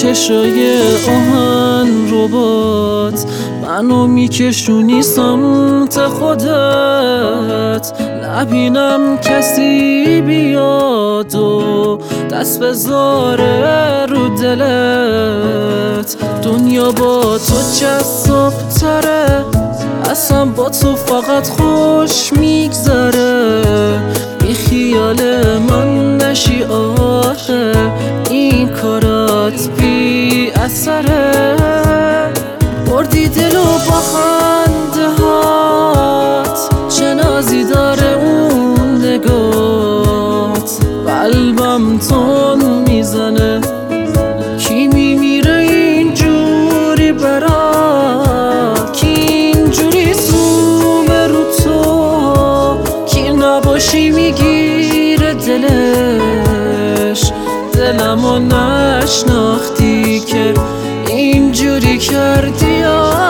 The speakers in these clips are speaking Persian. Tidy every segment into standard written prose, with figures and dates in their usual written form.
چشای آهن ربات منو میکشونی سمت خودت، نبینم کسی بیاد و دست بذاره رو دلت. دنیا با تو جذاب تره، اصلا با تو فقط خوش میگذره. بی خیال من نشی آخه، این کارات بی اثره. بردی دلو با خنده هات، چه نازی داره اون نگات. قلبم تون میزنه، کی میمیره اینجوری برات، کی اینجوری زومه رو تو، کی نباشی میگیره دلش. دلمو نشناختی که اینجوری کردی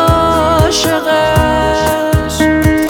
عاشقش.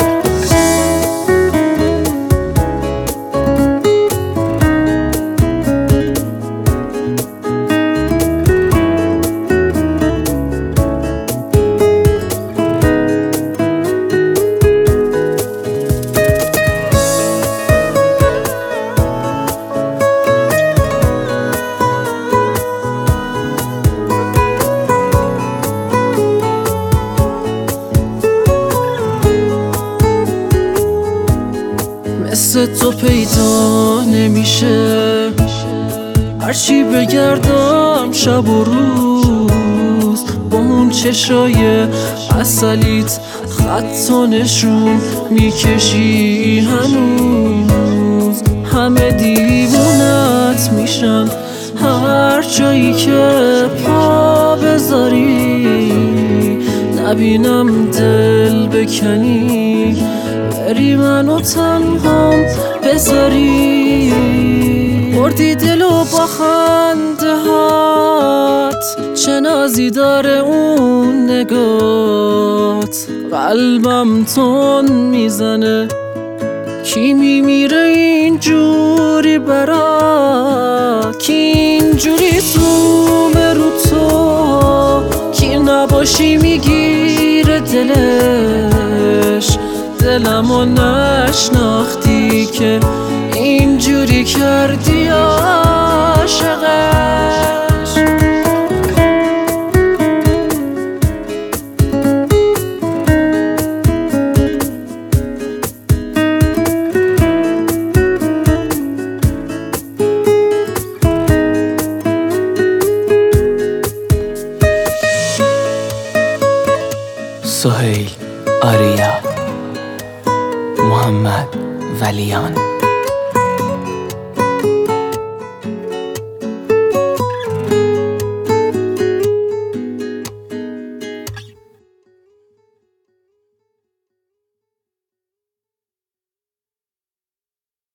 مثل تو پیدا نمیشه، هرچی بگردم شب و روز. با اون چشای عسلیت خط و نشون میکشی هنوز. همه دیوونت میشن هر جایی که پا بذاری، نبینم دل بکنی بری منو تنهام بذاری. بردی دلو با خنده هات، چه نازی داره اون نگات. قلبم تون میزنه، کی میمیره اینجوری برات، کی اینجوری زومه رو تو، کی نباشی میگیره دلش. دلمو نشناختی که اینجوری کردی عاشقش. سهیل آریا، محمد ولیان.